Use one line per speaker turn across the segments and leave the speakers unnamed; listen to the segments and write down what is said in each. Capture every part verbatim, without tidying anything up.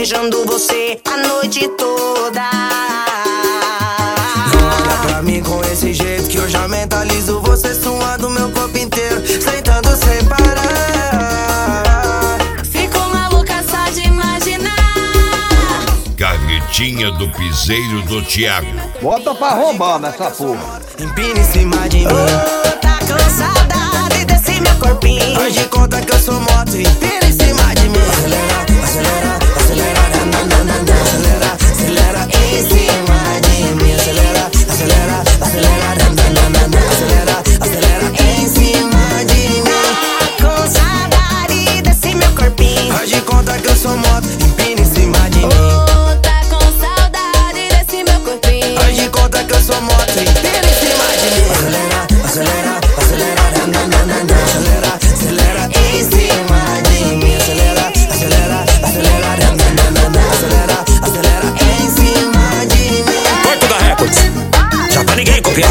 desejando você a noite toda.
Não olha pra mim com esse jeito que eu já mentalizo você suando meu corpo inteiro, sentando sem parar.
Fico maluca só de imaginar.
Carretinha do piseiro do Thiago.
Bota pra roubar nessa porra.
Empina em cima de mim.
Oh, tá com saudade desse meu corpinho.
Faz de conta que eu sou moto e empina em cima de mim. Acelera, acelera, acelera, na, na, na, na, acelera, acelera em cima de mim. Acelera, acelera, acelera, na, na, na, na, acelera, acelera em cima de mim.
Com saudade desse meu corpinho.
Faz de conta que eu sou moto, empina em cima de mim.
Oh, tá com saudade desse meu corpinho.
Faz de conta que eu sou moto e empina em cima de mim. Acelera, acelera, acelera, na, na, na, na, acelera, acelera em cima de mim. Acelera, acelera, acelera, na, na, na, na, acelera, acelera em cima de mim.
Porto da Records, já pra ninguém copiar.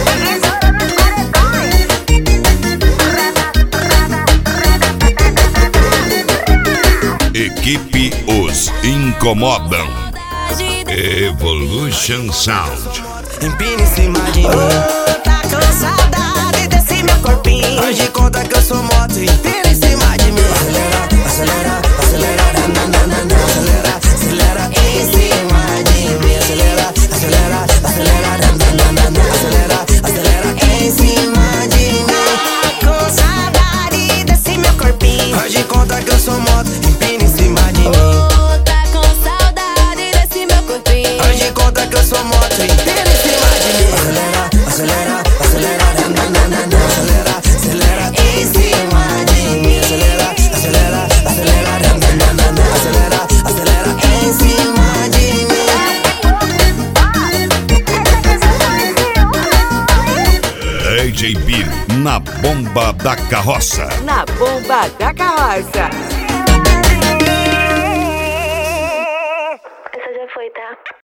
Equipe Os Incomodam. Evolution Sound.
Empina em cima de mim.
Oh, tá com saudade desse meu corpinho.
Faz de conta que eu sou moto e empina em cima de mim. Acelera, acelera, acelera, na, na, na, na, acelera, acelera em cima de mim. Acelera, acelera, acelera, na, na, na, na, acelera, acelera em cima de mim.
Com saudade desse meu corpinho.
Faz de conta que eu sou moto, empina em cima de mim.
Oh, tá com saudade desse meu corpinho.
Faz de conta que eu sou moto, empina em cima de mim. Acelera, acelera, acelera, na, na, na, na, acelera, acelera em cima de mim. Acelera, acelera, acelera, na, na, na, na, acelera, acelera em cima de mim.
D J Bill na bomba da carroça.
Na bomba da carroça.
Essa já foi, tá?